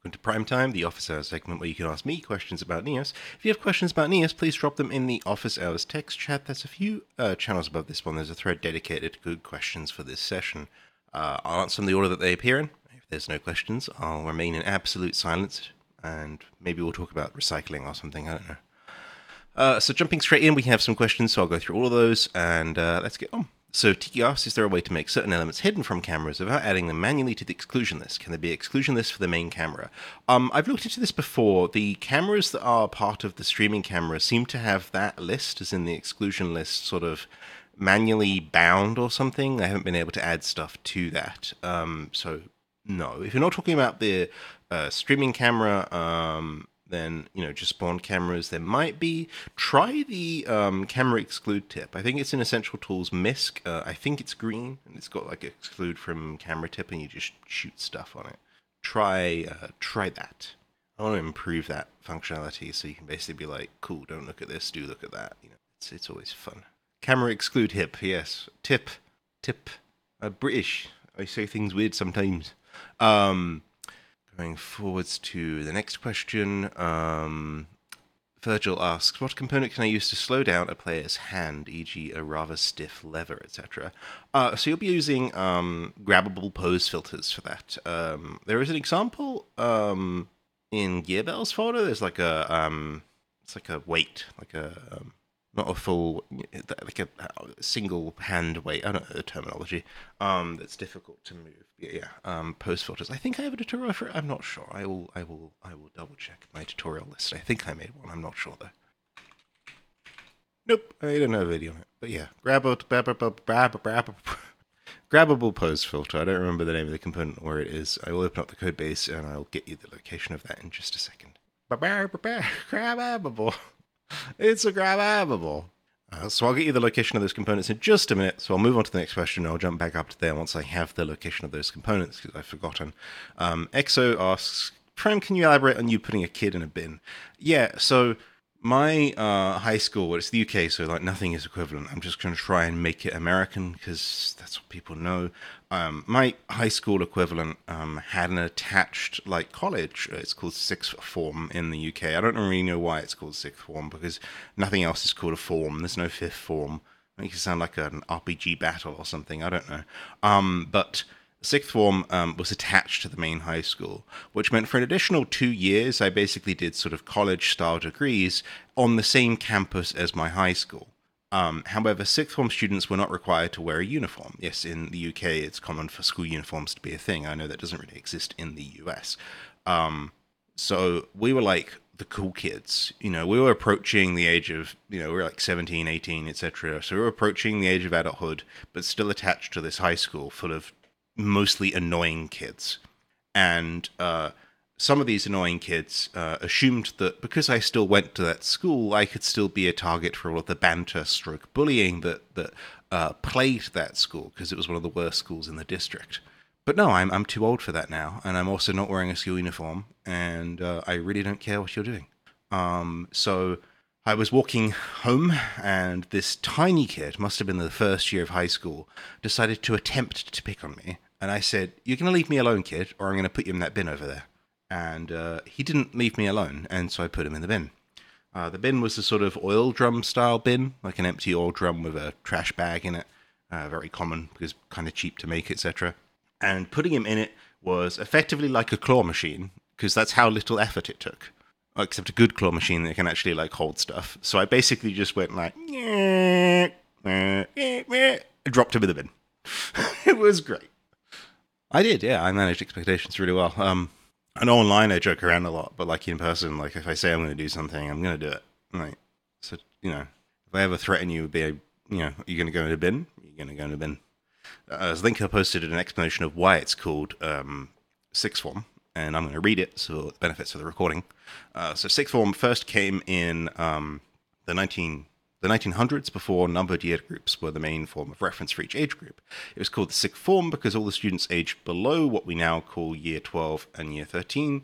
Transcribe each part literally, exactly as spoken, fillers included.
To Primetime, the Office Hours segment where you can ask me questions about Neos. If you have questions about Neos, please drop them in the Office Hours text chat. That's a few uh, channels above this one. There's a thread dedicated to good questions for this session. Uh, I'll answer them in the order that they appear in. If there's no questions, I'll remain in absolute silence, and maybe we'll talk about recycling or something. I don't know. Uh, so jumping straight in, we have some questions, so I'll go through all of those, and uh, let's get on. So Tiki asks, is there a way to make certain elements hidden from cameras without adding them manually to the exclusion list? Can there be exclusion list for the main camera? Um, I've looked into this before. The cameras that are part of the streaming camera seem to have that list, as in the exclusion list, sort of manually bound or something. I haven't been able to add stuff to that. Um, so no, if you're not talking about the uh, streaming camera, um, then, you know, just spawn cameras, there might be. Try the um, camera exclude tip. I think it's in Essential Tools M I S C. Uh, I think it's green, and it's got like exclude from camera tip, and you just shoot stuff on it. Try uh, try that. I want to improve that functionality, so you can basically be like, cool, don't look at this, do look at that. You know, it's it's always fun. Camera exclude tip, yes. Tip. Tip. Uh, British. I say things weird sometimes. Um... Going forwards to the next question, um, Virgil asks, what component can I use to slow down a player's hand, for example a rather stiff lever, et cetera? Uh, so you'll be using um, grabbable pose filters for that. Um, there is an example um, in Gearbell's folder. There's like a, um, it's like a weight, like a, um, not a full, like a, a single hand weight, I don't know the terminology, um, that's difficult to move. Yeah, yeah. Um, pose filters. I think I have a tutorial for it. I'm not sure. I will, I will, I will double check my tutorial list. I think I made one. I'm not sure though. Nope, I don't have a video on it. But yeah, grabbable, grabbable pose filter. I don't remember the name of the component or where it is. I will open up the code base and I'll get you the location of that in just a second. Grabbable. It's a grabbable. Uh, so I'll get you the location of those components in just a minute. So I'll move on to the next question. I'll jump back up to there once I have the location of those components because I've forgotten. Um, Exo asks, Prime, can you elaborate on you putting a kid in a bin? Yeah, so my uh, high school, well, it's the U K, so like nothing is equivalent. I'm just going to try and make it American because that's what people know. Um, my high school equivalent um, had an attached like college. It's called sixth form in the U K. I don't really know why it's called sixth form because nothing else is called a form. There's no fifth form. It makes it sound like an R P G battle or something. I don't know. Um, but sixth form um, was attached to the main high school, which meant for an additional two years, I basically did sort of college-style degrees on the same campus as my high school. Um, however, sixth form students were not required to wear a uniform. Yes, in the U K, it's common for school uniforms to be a thing. I know that doesn't really exist in the U S. Um, so we were like the cool kids. You know, we were approaching the age of, you know, we were like seventeen, eighteen, et cetera. So we were approaching the age of adulthood, but still attached to this high school full of mostly annoying kids. And uh, some of these annoying kids uh, assumed that because I still went to that school, I could still be a target for all of the banter stroke bullying that, that uh, plagued that school, because it was one of the worst schools in the district. But no, I'm I'm too old for that now, and I'm also not wearing a school uniform, and uh, I really don't care what you're doing. Um, so I was walking home, and this tiny kid, must have been the first year of high school, decided to attempt to pick on me. And I said, you're going to leave me alone, kid, or I'm going to put you in that bin over there. And uh, he didn't leave me alone, and so I put him in the bin. Uh, the bin was a sort of oil drum style bin, like an empty oil drum with a trash bag in it. Uh, very common, because kind of cheap to make, et cetera. And putting him in it was effectively like a claw machine, because that's how little effort it took. Except a good claw machine that can actually like hold stuff. So I basically just went like, dropped him in the bin. It was great. I did, yeah. I managed expectations really well. Um, I know online I joke around a lot, but like in person, like if I say I'm going to do something, I'm going to do it. Right. So, you know, if I ever threaten you, would be, a, you know, are you going to go in a bin? You're going to go in a bin. Uh, as Linker posted an explanation of why it's called um, sixth form, and I'm going to read it so the benefits of the recording. Uh, so sixth form first came in um, the nineteen the nineteen hundreds, before numbered year groups were the main form of reference for each age group. It was called the sixth form because all the students aged below what we now call year twelve and year thirteen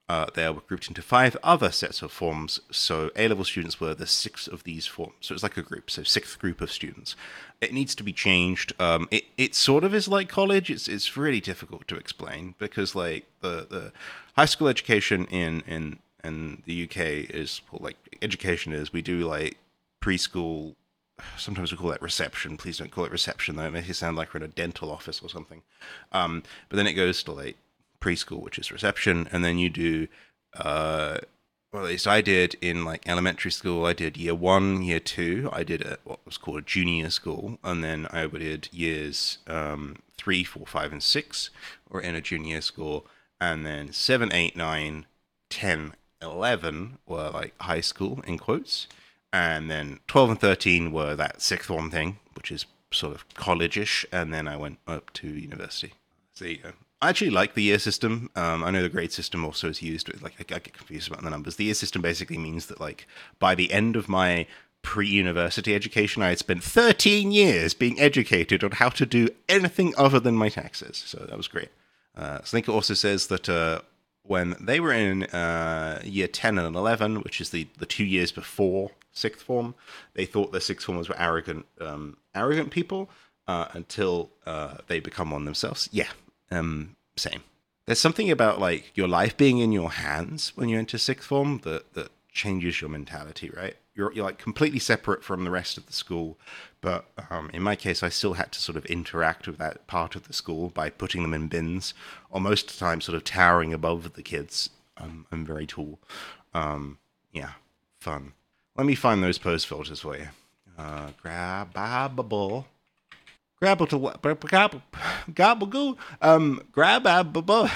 uh, they were grouped into five other sets of forms. So A-level students were the sixth of these forms. So it's like a group, so sixth group of students. It needs to be changed. Um, it, it sort of is like college. It's it's really difficult to explain because like the, the high school education in, in, in the U K is, well, like education is, we do like preschool, sometimes we call that reception. Please don't call it reception though. It makes it sound like we're in a dental office or something. Um, but then it goes to like preschool, which is reception, and then you do uh well, at least I did in like elementary school. I did year one, year two. I did a, what was called a junior school, and then I did years um, three, four, five, and six, or in a junior school, and then seven, eight, nine, ten, eleven were like high school in quotes, and then twelve and thirteen were that sixth form thing, which is sort of college-ish, and then I went up to university. So there you go. I actually like the year system. Um, I know the grade system also is used. Like I, I get confused about the numbers. The year system basically means that like by the end of my pre-university education, I had spent thirteen years being educated on how to do anything other than my taxes. So that was great. Uh, Slinker also says that uh, when they were in uh, year ten and eleven, which is the, the two years before sixth form, they thought the sixth formers were arrogant, um, arrogant people uh, until uh, they become one themselves. Yeah. Um, same. There's something about like your life being in your hands when you enter sixth form that, that changes your mentality, right? You're you're like completely separate from the rest of the school, but um, in my case, I still had to sort of interact with that part of the school by putting them in bins, or most of the time, sort of towering above the kids. Um, I'm very tall. Um, yeah, fun. Let me find those pose filters for you. Uh, grabable. Grabble to what? Gobble, gobble goo. Um, grabable.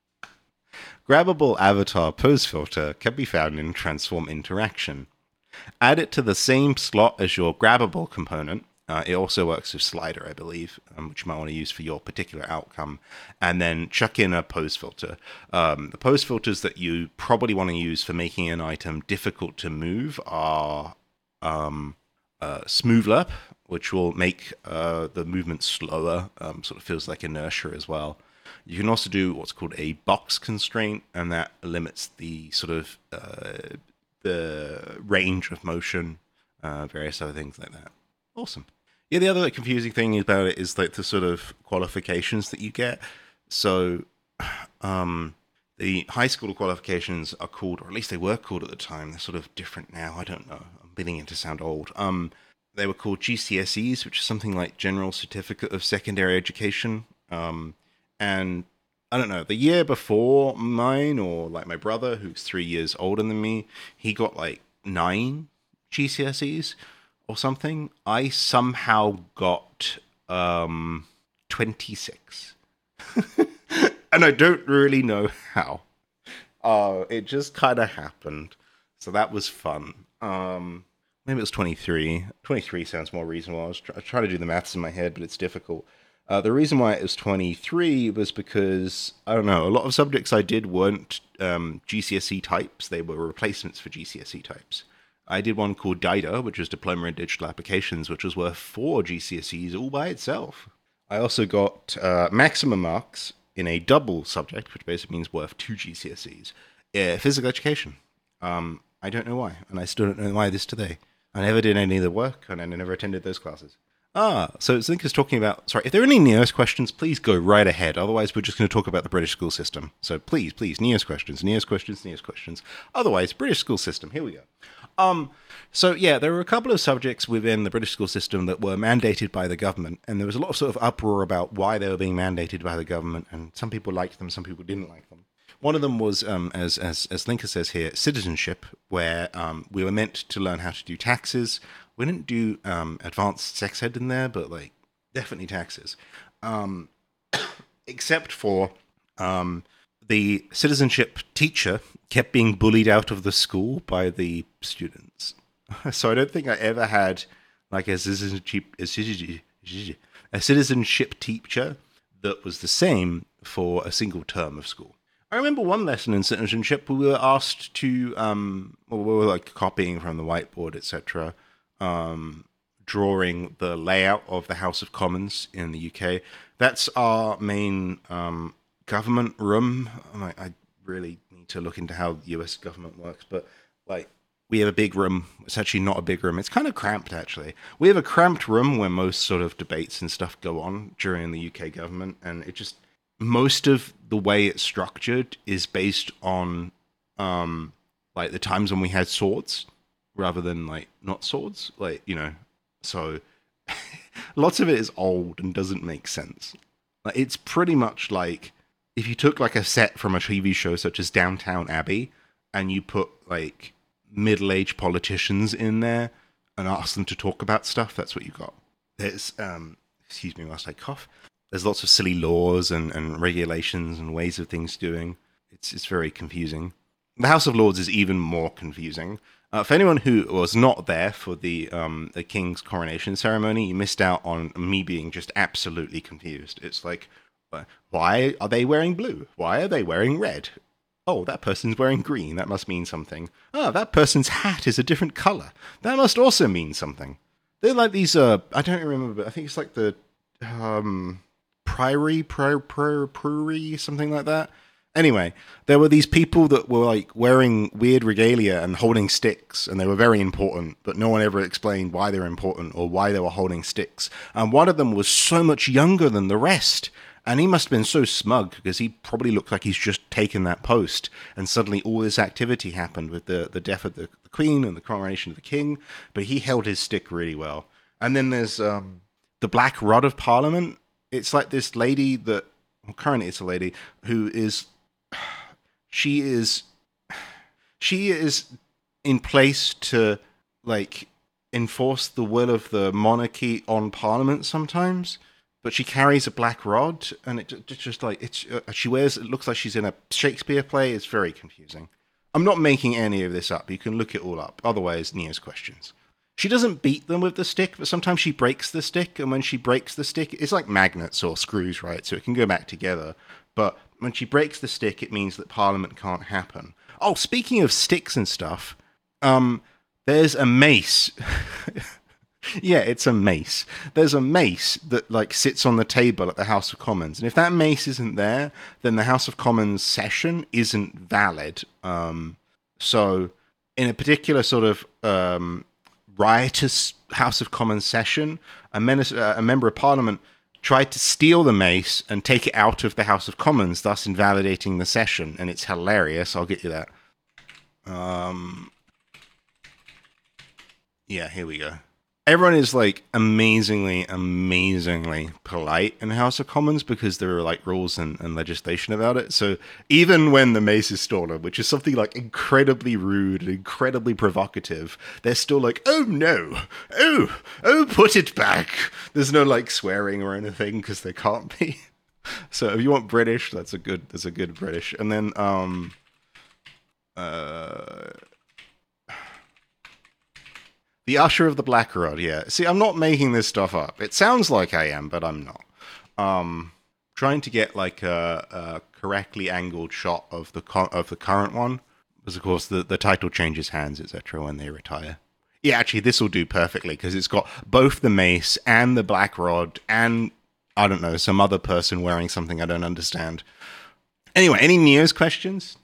Grabbable avatar pose filter can be found in transform interaction. Add it to the same slot as your grabbable component. Uh, it also works with slider, I believe, um, which you might want to use for your particular outcome. And then chuck in a pose filter. Um, the pose filters that you probably want to use for making an item difficult to move are um, uh, Smooth Lerp, which will make uh, the movement slower, um, sort of feels like inertia as well. You can also do what's called a box constraint, and that limits the sort of uh, the range of motion, uh, various other things like that. Awesome. Yeah, the other like, confusing thing about it is like the sort of qualifications that you get. So um, the high school qualifications are called, or at least they were called at the time. They're sort of different now. I don't know. I'm beginning to sound old. Um, They were called G C S Es, which is something like General Certificate of Secondary Education. Um, and I don't know, the year before mine, or like my brother, who's three years older than me, he got like nine G C S Es or something. I somehow got um, twenty-six. And I don't really know how. Uh, it just kind of happened. So that was fun. Um... Maybe it was twenty-three. twenty-three sounds more reasonable. I was, try- I was trying to do the maths in my head, but it's difficult. Uh, the reason why it was twenty-three was because, I don't know, a lot of subjects I did weren't um, G C S E types. They were replacements for G C S E types. I did one called D I D A, which was Diploma in Digital Applications, which was worth four G C S Es all by itself. I also got uh, maximum marks in a double subject, which basically means worth two G C S Es. Uh, physical education. Um, I don't know why, and I still don't know why this today. I never did any of the work, and I never attended those classes. Ah, so Zink is talking about... Sorry, if there are any Neos questions, please go right ahead. Otherwise, we're just going to talk about the British school system. So please, please, Neos questions, Neos questions, Neos questions. Otherwise, British school system. Here we go. Um, so, yeah, there were a couple of subjects within the British school system that were mandated by the government, and there was a lot of sort of uproar about why they were being mandated by the government, and some people liked them, some people didn't like them. One of them was, um, as as as Linker says here, citizenship, where um, we were meant to learn how to do taxes. We didn't do um, advanced sex ed in there, but like definitely taxes. Um, except for um, the citizenship teacher kept being bullied out of the school by the students. So I don't think I ever had like a citizenship a citizenship teacher that was the same for a single term of school. I remember one lesson in citizenship, we were asked to, um, well, we were like copying from the whiteboard, et cetera, um, drawing the layout of the House of Commons in the U K. That's our main um, government room. I, I really need to look into how the U S government works, but like we have a big room. It's actually not a big room. It's kind of cramped, actually. We have a cramped room where most sort of debates and stuff go on during the U K government, and it just most of the way it's structured is based on um like the times when we had swords rather than like not swords, like, you know. So lots of it is old and doesn't make sense. Like, it's pretty much like if you took like a set from a T V show such as Downtown Abbey and you put like middle-aged politicians in there and asked them to talk about stuff, that's what you got. There's um excuse me whilst I cough. There's lots of silly laws and, and regulations and ways of things doing. It's it's very confusing. The House of Lords is even more confusing. Uh, for anyone who was not there for the um, the King's coronation ceremony, you missed out on me being just absolutely confused. It's like, why are they wearing blue? Why are they wearing red? Oh, that person's wearing green. That must mean something. Oh, that person's hat is a different color. That must also mean something. They're like these, uh, I don't remember, but I think it's like the um, Priory, Prior, Prior, Priory, something like that. Anyway, there were these people that were like wearing weird regalia and holding sticks, and they were very important, but no one ever explained why they were important or why they were holding sticks. And one of them was so much younger than the rest, and he must have been so smug because he probably looked like he's just taken that post, and suddenly all this activity happened with the, the death of the, the Queen and the coronation of the King, but he held his stick really well. And then there's um, the Black Rod of Parliament. It's like this lady that, well, currently it's a lady, who is... She is, she is in place to, like, enforce the will of the monarchy on Parliament sometimes, but she carries a black rod, and it just, just like, it's, uh, she wears, it looks like she's in a Shakespeare play. It's very confusing. I'm not making any of this up. You can look it all up. Otherwise, Neo's questions. She doesn't beat them with the stick, but sometimes she breaks the stick, and when she breaks the stick, it's like magnets or screws, right? So it can go back together, but when she breaks the stick, it means that Parliament can't happen. Oh, speaking of sticks and stuff, um, there's a mace. Yeah, it's a mace. There's a mace that, like, sits on the table at the House of Commons. And if that mace isn't there, then the House of Commons session isn't valid. Um, so, in a particular sort of um, riotous House of Commons session, a, menace, uh, a member of Parliament tried to steal the mace and take it out of the House of Commons, thus invalidating the session, and it's hilarious. I'll get you that. Um, yeah, here we go. Everyone is, like, amazingly, amazingly polite in the House of Commons because there are, like, rules and, and legislation about it. So even when the mace is stolen, which is something, like, incredibly rude and incredibly provocative, they're still like, oh, no. Oh, oh, put it back. There's no, like, swearing or anything because there can't be. So if you want British, that's a good, that's a good British. And then, um... Uh... The Usher of the Black Rod, yeah. See, I'm not making this stuff up. It sounds like I am, but I'm not. Um, trying to get like a, a correctly angled shot of the co- of the current one, because of course the, the title changes hands, et cetera when they retire. Yeah, actually, this will do perfectly because it's got both the mace and the black rod and, I don't know, some other person wearing something I don't understand. Anyway, any Neo's questions?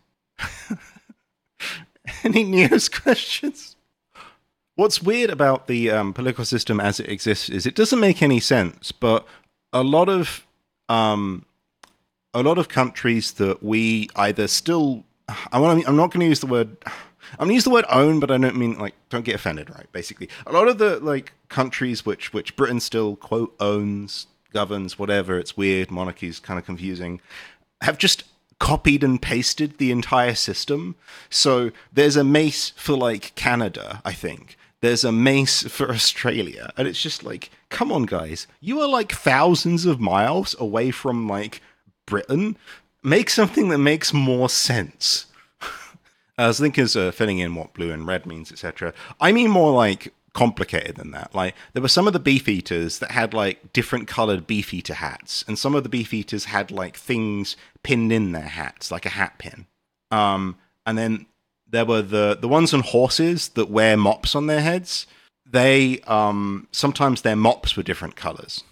Any Neo's questions? What's weird about the um, political system as it exists is it doesn't make any sense, but a lot of um, a lot of countries that we either still, I want to, I'm not going to use the word, I'm going to use the word own, but I don't mean like, don't get offended, right? Basically, a lot of the like countries which which Britain still quote owns, governs, whatever. It's weird. Monarchy's kind of confusing. Have just copied and pasted the entire system. So there's a mace for like Canada, I think. There's a mace for Australia. And it's just like, come on, guys. You are like thousands of miles away from like Britain. Make something that makes more sense. I was thinking of uh, filling in what blue and red means, et cetera. I mean more like complicated than that. Like there were some of the Beefeaters that had like different colored Beefeater hats, and some of the Beefeaters had like things pinned in their hats, like a hat pin. Um, and then there were the the ones on horses that wear mops on their heads. They um, sometimes their mops were different colors.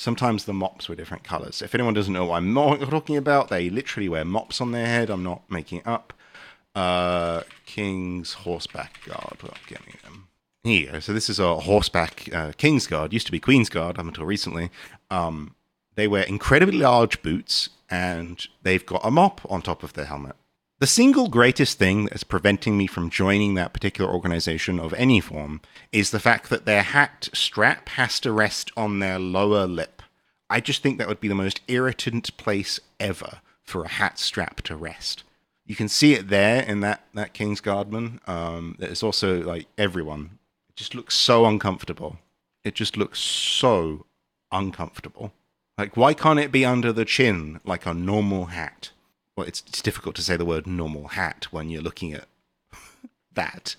Sometimes the mops were different colors. If anyone doesn't know what I'm not talking about, they literally wear mops on their head. I'm not making it up. Uh, King's Horseback Guard. Well, get me them. Here you go. So this is a horseback uh, King's Guard. Used to be Queen's Guard up until recently. Um, they wear incredibly large boots, and they've got a mop on top of their helmet. The single greatest thing that is preventing me from joining that particular organization of any form is the fact that their hat strap has to rest on their lower lip. I just think that would be the most irritant place ever for a hat strap to rest. You can see it there in that, that King's Guardman. Um, it's also like everyone. It just looks so uncomfortable. It just looks so uncomfortable. Like, why can't it be under the chin like a normal hat? Well, it's, it's difficult to say the word normal hat when you're looking at that.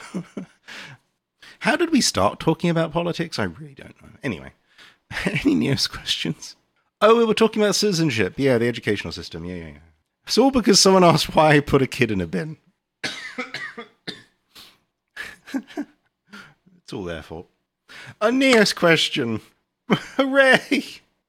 How did we start talking about politics? I really don't know. Anyway, any news questions? Oh, we were talking about citizenship. Yeah, the educational system. Yeah, yeah, yeah. It's all because someone asked why I put a kid in a bin. It's all their fault. A news question. Hooray!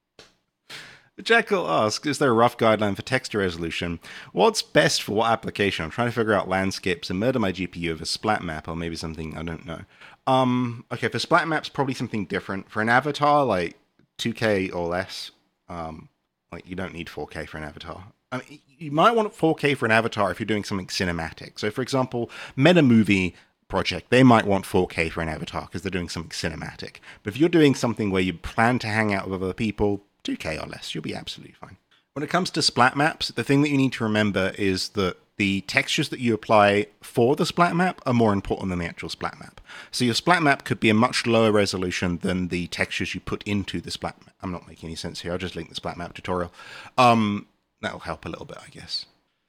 Jackal asks, is there a rough guideline for texture resolution? What's best for what application? I'm trying to figure out landscapes and murder my G P U over splat map or maybe something, I don't know. Um, okay, for splat maps, probably something different. For an avatar, like two K or less, um, like you don't need four K for an avatar. I mean, you might want four K for an avatar if you're doing something cinematic. So, for example, Meta Movie Project, they might want four K for an avatar because they're doing something cinematic. But if you're doing something where you plan to hang out with other people, two K or less, you'll be absolutely fine. When it comes to splat maps, the thing that you need to remember is that the textures that you apply for the splat map are more important than the actual splat map. So your splat map could be a much lower resolution than the textures you put into the splat map. I'm not making any sense here. I'll just link the splat map tutorial. Um, that'll help a little bit, I guess.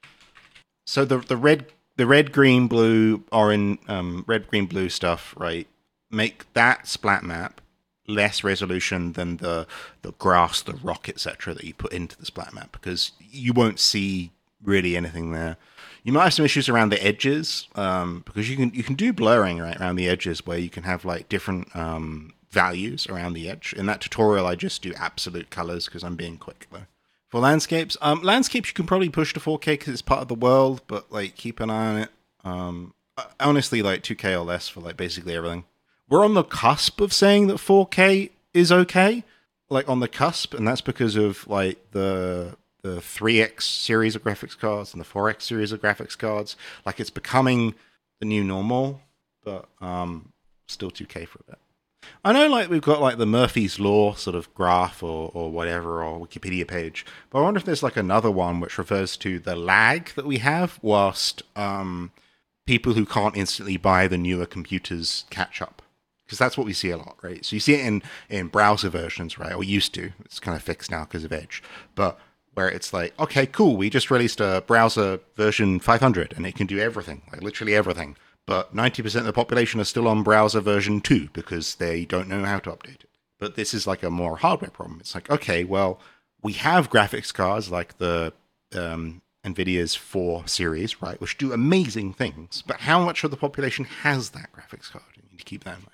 So the the red, the red, green, blue, orange, um, red, green, blue stuff, right? Make that splat map less resolution than the the grass, the rock, et cetera that you put into the splat map, because you won't see really anything there. You might have some issues around the edges, um, because you can you can do blurring right around the edges where you can have like different um, values around the edge. In that tutorial, I just do absolute colors because I'm being quick though. For landscapes, um, landscapes you can probably push to four K because it's part of the world, but like keep an eye on it. Um, honestly, like two K or less for like basically everything. We're on the cusp of saying that four K is okay, like on the cusp, and that's because of like the the three X series of graphics cards and the four X series of graphics cards. Like it's becoming the new normal, but um, still two K for a bit. I know like we've got like the Murphy's Law sort of graph or, or whatever, or Wikipedia page, but I wonder if there's like another one which refers to the lag that we have whilst um, people who can't instantly buy the newer computers catch up. Because that's what we see a lot, right? So you see it in, in browser versions, right? Or used to. It's kind of fixed now because of Edge. But where it's like, okay, cool, we just released a browser version five hundred, and it can do everything, like literally everything. But ninety percent of the population are still on browser version two because they don't know how to update it. But this is like a more hardware problem. It's like, okay, well, we have graphics cards like the um, NVIDIA's four series, right, which do amazing things. But how much of the population has that graphics card? You need to keep that in mind.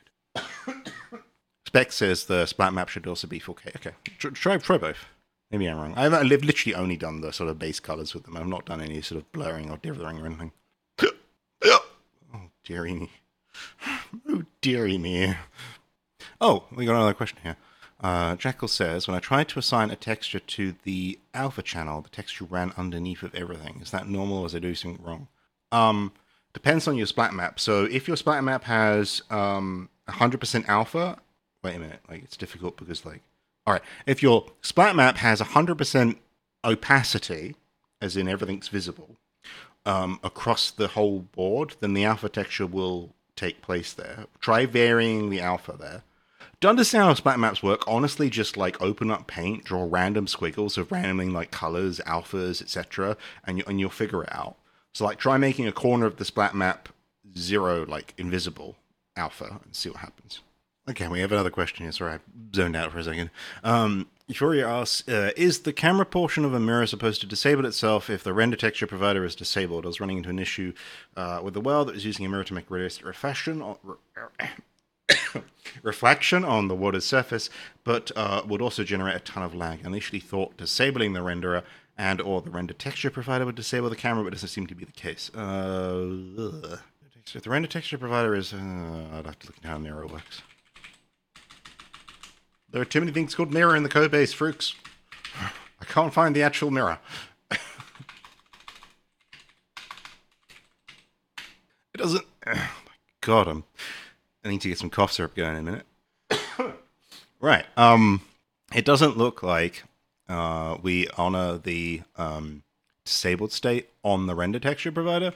Spec says the splat map should also be four K. Okay, try try both. Maybe I'm wrong. I've literally only done the sort of base colors with them. I've not done any sort of blurring or dithering or anything. Oh, dearie me. Oh, dearie me. Oh, we got another question here. Uh, Jackal says, when I tried to assign a texture to the alpha channel, the texture ran underneath of everything. Is that normal or was I doing something wrong? Um, depends on your splat map. So if your splat map has um, one hundred percent alpha, wait a minute, like it's difficult because like, all right, if your splat map has one hundred percent opacity, as in everything's visible, um, across the whole board, then the alpha texture will take place there. Try varying the alpha there. To understand how splat maps work, honestly, just like open up Paint, draw random squiggles of randomly like colors, alphas, et cetera, and you and you'll figure it out. So like try making a corner of the splat map zero, like invisible alpha, and see what happens. Okay, we have another question here. Sorry, I zoned out for a second. Um, Euphoria asks, uh, is the camera portion of a mirror supposed to disable itself if the render texture provider is disabled? I was running into an issue uh, with the world that was using a mirror to make realistic reflection. Or, reflection on the water's surface, but uh, would also generate a ton of lag. I initially thought disabling the renderer and or the render texture provider would disable the camera, but it doesn't seem to be the case. Uh, if the render texture provider is... Uh, I'd have to look at how Mirror works. There are too many things called mirror in the code base, Fruits. I can't find the actual mirror. It doesn't... Oh my god, I'm... I need to get some cough syrup going in a minute. Right. Um, it doesn't look like uh, we honor the um, disabled state on the render texture provider.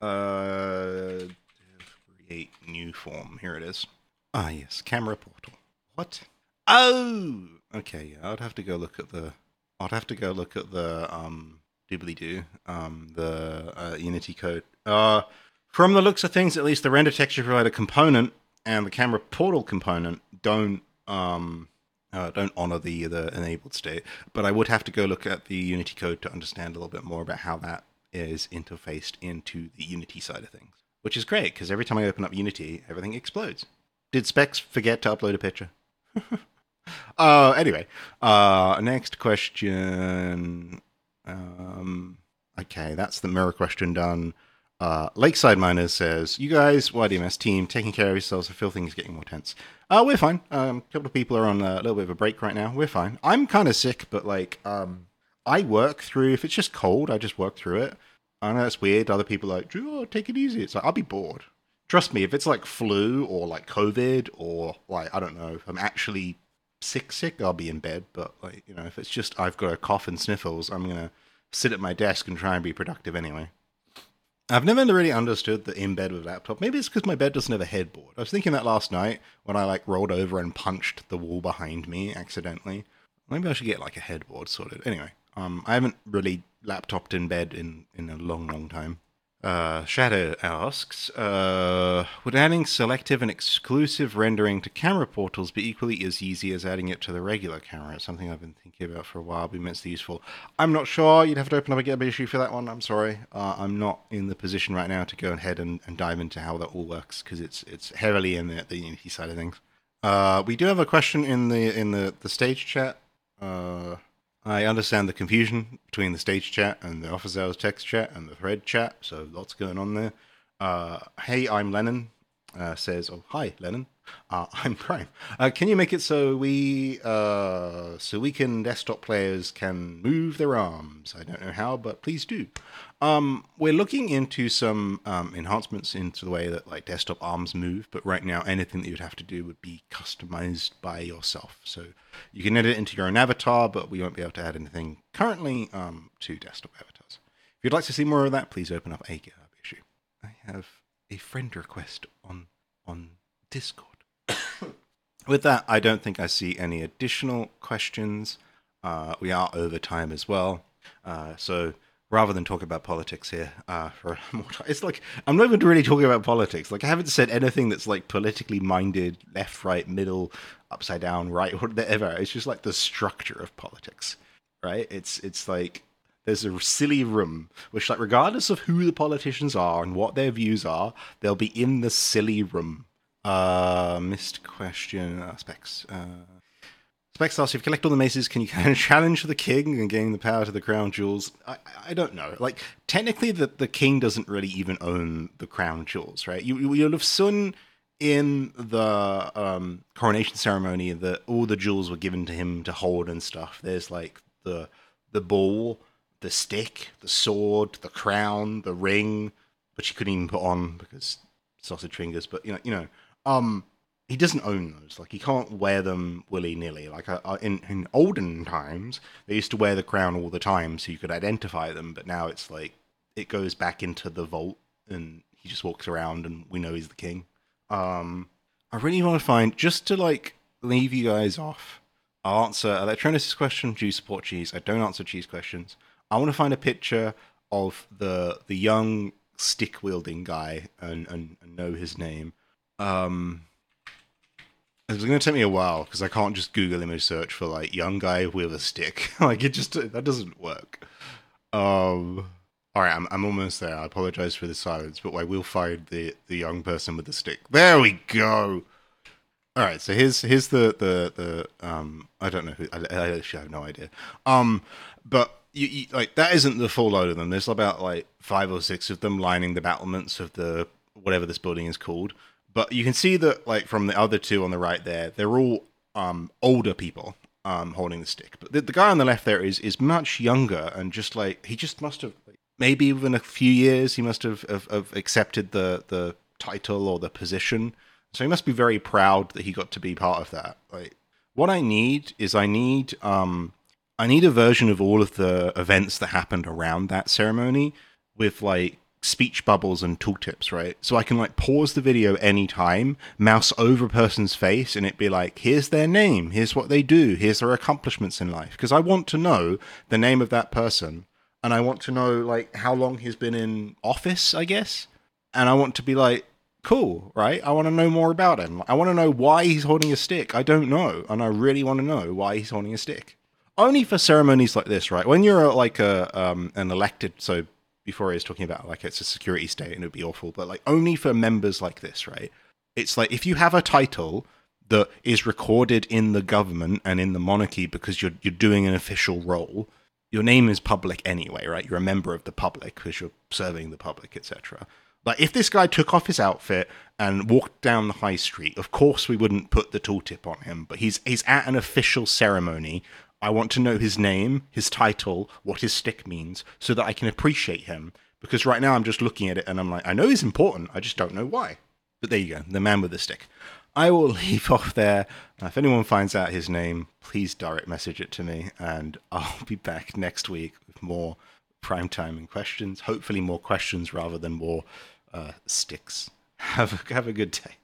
Uh, create new form. Here it is. Ah, yes. Camera portal. What? Oh! Okay, yeah. I'd have to go look at the... I'd have to go look at the... Um, doobly-doo. Um, the uh, Unity code. Uh... From the looks of things, at least the render texture provider component and the camera portal component don't um, uh, don't honor the the enabled state. But I would have to go look at the Unity code to understand a little bit more about how that is interfaced into the Unity side of things. Which is great, because every time I open up Unity, everything explodes. Did Specs forget to upload a picture? uh, anyway, uh, next question. Um, okay, that's the mirror question done. Uh, Lakeside Miners says, you guys, Y D M S team, taking care of yourselves. I feel things are getting more tense. Uh, we're fine. Um, a couple of people are on a little bit of a break right now. We're fine. I'm kind of sick, but like, um, I work through, if it's just cold, I just work through it. I know it's weird. Other people are like, oh, take it easy. It's like, I'll be bored. Trust me, if it's like flu or like COVID or like, I don't know, if I'm actually sick, sick, I'll be in bed. But like, you know, if it's just I've got a cough and sniffles, I'm going to sit at my desk and try and be productive anyway. I've never really understood the in bed with laptop. Maybe it's because my bed doesn't have a headboard. I was thinking that last night when I like rolled over and punched the wall behind me accidentally. Maybe I should get like a headboard sorted. Anyway, um, I haven't really laptoped in bed in, in a long, long time. Uh, Shadow asks, uh, would adding selective and exclusive rendering to camera portals be equally as easy as adding it to the regular camera? It's something I've been thinking about for a while, be immensely useful. I'm not sure. You'd have to open up a GitHub issue for that one. I'm sorry. Uh, I'm not in the position right now to go ahead and, and dive into how that all works, because it's it's heavily in the, the Unity side of things. Uh, we do have a question in the in the, the stage chat. Uh... I understand the confusion between the stage chat and the office hours text chat and the thread chat, so lots going on there. Uh, hey, I'm Lennon, uh, says, oh, hi, Lennon. Uh, I'm Prime. Uh, can you make it so we, uh, so we can, desktop players can move their arms? I don't know how, but please do. Um, we're looking into some um, enhancements into the way that like desktop arms move, but right now anything that you'd have to do would be customized by yourself. So you can edit it into your own avatar, but we won't be able to add anything currently um, to desktop avatars. If you'd like to see more of that, please open up a GitHub issue. I have a friend request on on Discord. With that, I don't think I see any additional questions. Uh, we are over time as well. Uh, so rather than talk about politics here uh, for more time, it's like, I'm not even really talking about politics. Like, I haven't said anything that's like politically minded, left, right, middle, upside down, right, whatever. It's just like the structure of politics, right? It's, it's like, there's a silly room, which like, regardless of who the politicians are and what their views are, they'll be in the silly room. Uh, missed question. Uh, Specs. Uh, Specs asks, if you collect all the maces, can you kind of challenge the king and gain the power to the crown jewels? I, I don't know. Like, technically, the, the king doesn't really even own the crown jewels, right? You, you'll have seen in the um, coronation ceremony that all the jewels were given to him to hold and stuff. There's, like, the the ball, the stick, the sword, the crown, the ring, which he couldn't even put on because sausage fingers, but, you know, you know, Um, he doesn't own those. Like, he can't wear them willy-nilly. Like, uh, in, in olden times, they used to wear the crown all the time so you could identify them, but now it's like, it goes back into the vault, and he just walks around, and we know he's the king. Um, I really want to find, just to, like, leave you guys off, I'll answer Electronis' question, do you support cheese? I don't answer cheese questions. I want to find a picture of the the young stick-wielding guy and, and, and know his name. Um, it's going to take me a while because I can't just Google image search for like young guy with a stick. Like, it just, that doesn't work. Um, all right, I'm I'm almost there. I apologize for the silence, but I will find the the young person with the stick. There we go. All right, so here's here's the the the um I don't know who I, I actually have no idea. Um, but you, you like that isn't the full load of them. There's about like five or six of them lining the battlements of the whatever this building is called. But you can see that like from the other two on the right there, they're all um older people um holding the stick. But the, the guy on the left there is is much younger and just like he just must have like, maybe within a few years he must have, have, have accepted the the title or the position, so he must be very proud that he got to be part of that. Like, what I need is I need um I need a version of all of the events that happened around that ceremony with like speech bubbles and tooltips, right? So I can like pause the video anytime, mouse over a person's face, and it be like, here's their name, here's what they do, here's their accomplishments in life. Because I want to know the name of that person, and I want to know like how long he's been in office, I guess. And I want to be like, cool, right? I want to know more about him. I want to know why he's holding a stick. I don't know, and I really want to know why he's holding a stick. Only for ceremonies like this, right? When you're like a um, an elected, so before I was talking about like it's a security state and it'd be awful, but like only for members like this, right? It's like if you have a title that is recorded in the government and in the monarchy because you're you're doing an official role, your name is public anyway, right? You're a member of the public because you're serving the public, et cetera. Like, if this guy took off his outfit and walked down the high street, of course we wouldn't put the tooltip on him, but he's he's at an official ceremony. I want to know his name, his title, what his stick means, so that I can appreciate him. Because right now I'm just looking at it and I'm like, I know he's important, I just don't know why. But there you go, the man with the stick. I will leave off there. Uh, if anyone finds out his name, please direct message it to me, and I'll be back next week with more primetime and questions. Hopefully more questions rather than more uh, sticks. Have a, have a good day.